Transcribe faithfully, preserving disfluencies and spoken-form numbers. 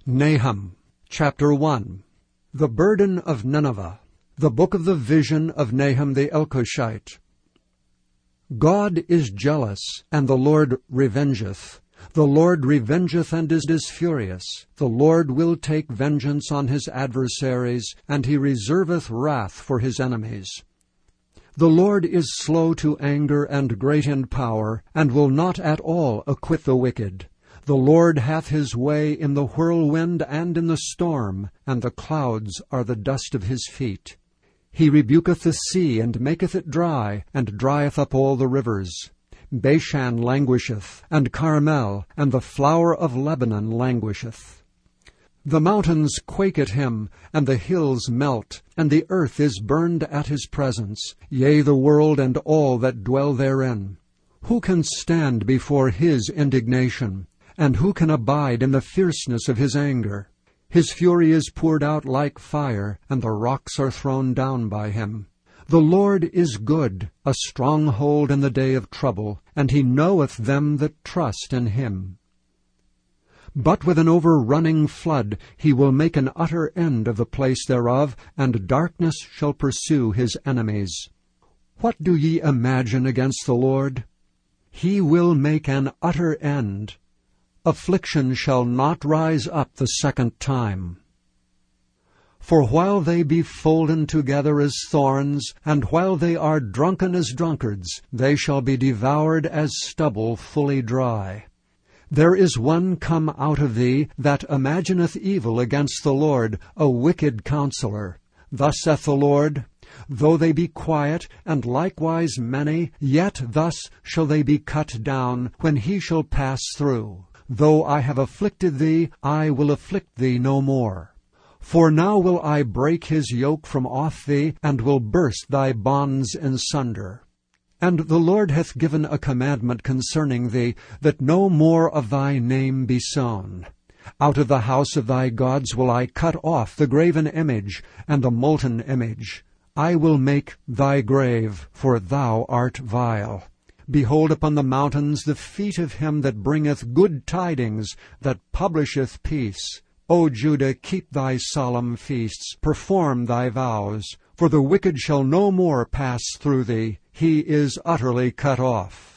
Nahum, chapter one. The burden of Nineveh. The book of the vision of Nahum the Elkoshite. God is jealous, and the Lord revengeth. The Lord revengeth and is, is furious. The Lord will take vengeance on his adversaries, and he reserveth wrath for his enemies. The Lord is slow to anger and great in power, and will not at all acquit the wicked. The Lord hath his way in the whirlwind and in the storm, and the clouds are the dust of his feet. He rebuketh the sea, and maketh it dry, and drieth up all the rivers. Bashan languisheth, and Carmel, and the flower of Lebanon languisheth. The mountains quake at him, and the hills melt, and the earth is burned at his presence, yea, the world and all that dwell therein. Who can stand before his indignation? And who can abide in the fierceness of his anger? His fury is poured out like fire, and the rocks are thrown down by him. The Lord is good, a stronghold in the day of trouble, and he knoweth them that trust in him. But with an overrunning flood he will make an utter end of the place thereof, and darkness shall pursue his enemies. What do ye imagine against the Lord? He will make an utter end. Affliction shall not rise up the second time. For while they be folden together as thorns, and while they are drunken as drunkards, they shall be devoured as stubble fully dry. There is one come out of thee that imagineth evil against the Lord, a wicked counselor. Thus saith the Lord, Though they be quiet, and likewise many, yet thus shall they be cut down, when he shall pass through. Though I have afflicted thee, I will afflict thee no more. For now will I break his yoke from off thee, and will burst thy bonds in sunder. And the Lord hath given a commandment concerning thee, that no more of thy name be sown. Out of the house of thy gods will I cut off the graven image, and the molten image. I will make thy grave, for thou art vile. Behold upon the mountains the feet of him that bringeth good tidings, that publisheth peace. O Judah, keep thy solemn feasts, perform thy vows. For the wicked shall no more pass through thee, he is utterly cut off.